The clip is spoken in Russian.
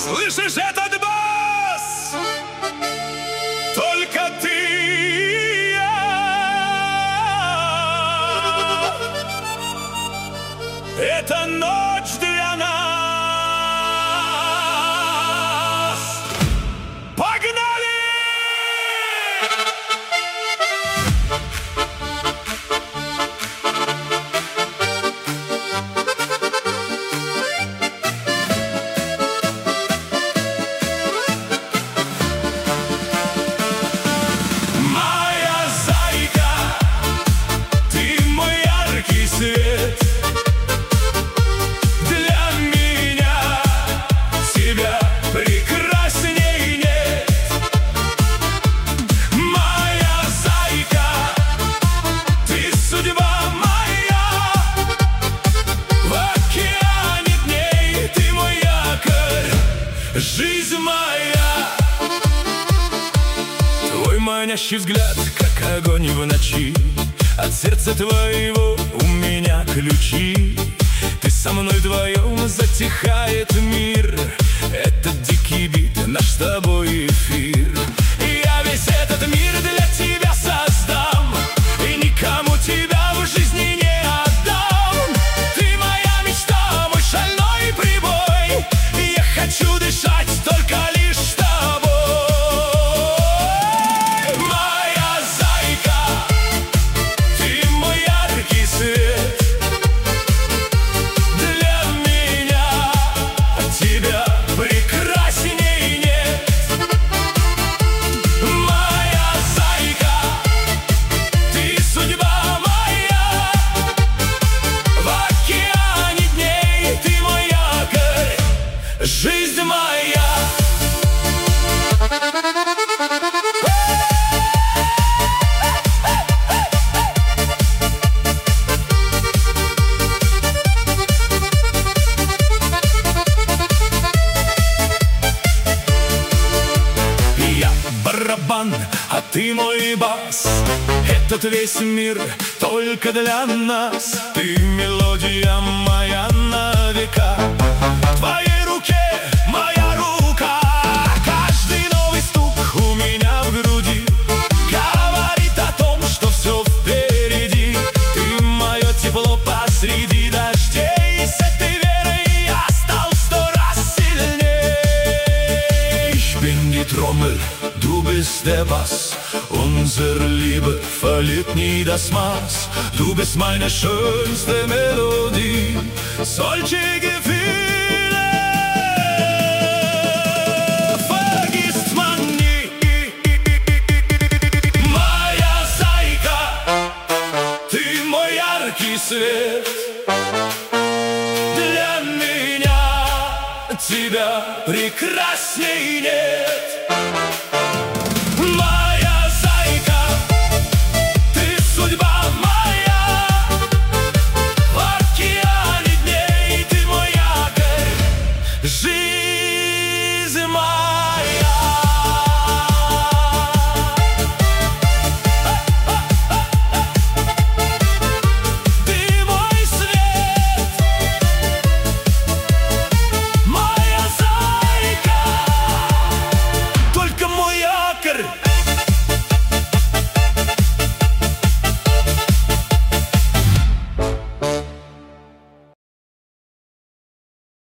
Слышишь этот бас? Только ты и я. Это ночь для нас. Погнали! Жизнь моя, твой манящий взгляд, как огонь в ночи. От сердца твоего у меня ключи. Ты со мной вдвоем, затихает мир. Этот дикий бит, наш с тобой эфир. И я весь этот мир для тебя создам, и никому тебя в жизни не отдам. Ты моя мечта, мой шальной прибой, и я хочу дышать только лишь с тобой. Моя зайка, ты мой яркий свет. Для меня тебя прекрасней нет. Моя зайка, ты судьба моя. В океане дней ты мой якорь, жизнь моя. Я барабан, а ты мой бас. Этот весь мир только для нас. Ты мелодия моя на века. В твоей руке моя рука. Каждый новый стук у меня в груди говорит о том, что все впереди. Ты мое тепло посреди дождей. С этой верой я стал 100 раз сильней. Ich bin die Trommel, du bist der Bass. Unsere Liebe verliert nie das Maß. Du bist meine schönste Melodie. Solche Gefühle vergisst man nie. Моя зайка, ты мой яркий свет. Для меня тебя прекрасней нет.